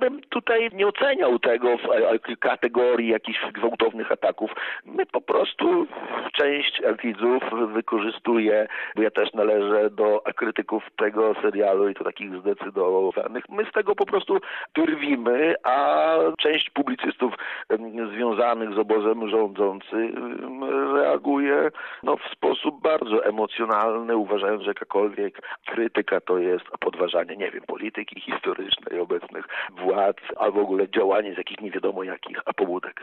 bym tutaj nie oceniał tego w kategorii jakichś gwałtownych ataków. My po prostu część widzów wykorzystuje, bo ja też należę do krytyków tego serialu i to takich zdecydowanych. My z tego po prostu drwimy, a część publicystów związanych z obozem rządzącym reaguje w sposób bardzo emocjonalny, uważając, że jakakolwiek krytyka to jest podważanie, polityki historycznej obecnych władz, a w ogóle działanie z jakich nie wiadomo jakich pobudek.